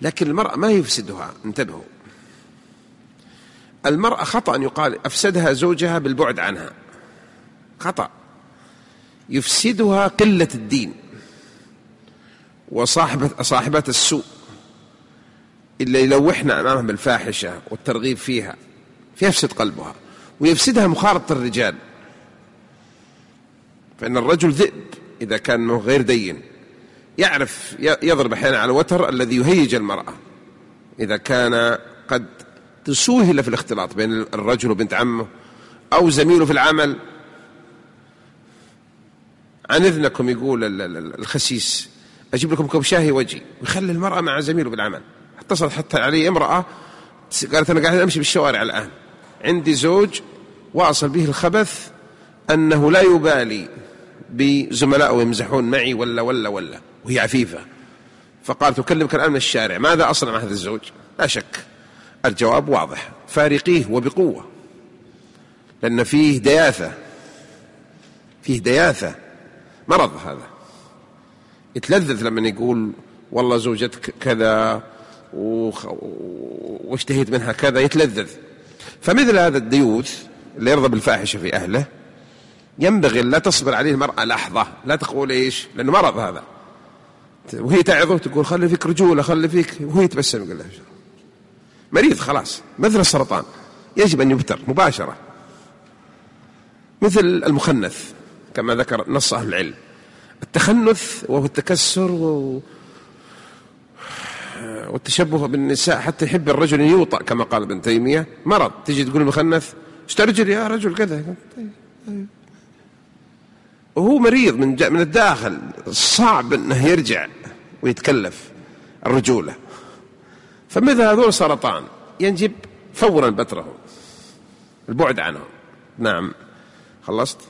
لكن المرأة ما يفسدها. انتبهوا، المرأة خطأ أن يقال أفسدها زوجها بالبعد عنها، خطأ. يفسدها قلة الدين وصاحبة السوء اللي يلوحنا أمامها بالفاحشة والترغيب فيها، فيفسد قلبها. ويفسدها مخالطة الرجال، فإن الرجل ذئب إذا كان غير دين، يعرف يضرب أحيانا على الوتر الذي يهيج المرأة إذا كان قد تسوهل في الاختلاط بين الرجل وبنت عمه أو زميله في العمل. عن إذنكم يقول الخسيس أجيب لكم كوب شاهي وجي، ويخلي المرأة مع زميله بالعمل. اتصلت حتى علي امرأة قالت أنا قاعدة أمشي بالشوارع الآن، عندي زوج واصل به الخبث أنه لا يبالي بزملائه يمزحون معي ولا وهي عفيفة. فقالت أكلمك الآن من الشارع، ماذا أصنع مع هذا الزوج؟ لا شك الجواب واضح، فارقيه وبقوة، لأن فيه دياثة، مرض هذا. يتلذذ لما يقول والله زوجتك كذا واشتهيت منها كذا، يتلذذ. فمثل هذا الديوث اللي يرضى بالفاحشة في أهله ينبغي لا تصبر عليه المرأة لحظة، لا تقول إيش، لأنه مرض هذا. وهي تعظه تقول خلي فيك رجولة، خلي فيك، وهي تبسم يقول له مريض خلاص، مثل السرطان يجب أن يبتر مباشرة، مثل المخنث كما ذكر نص أهل العلم. التخنث وهو التكسر والتشبه بالنساء حتى يحب الرجل يوطأ كما قال ابن تيمية، مرض. تجي تقول المخنث استرجل يا رجل كذا، وهو مريض من الداخل، صعب أنه يرجع ويتكلف الرجولة. فمثل هذول سرطان ينجب فورا بتره، البعد عنه. نعم خلصت.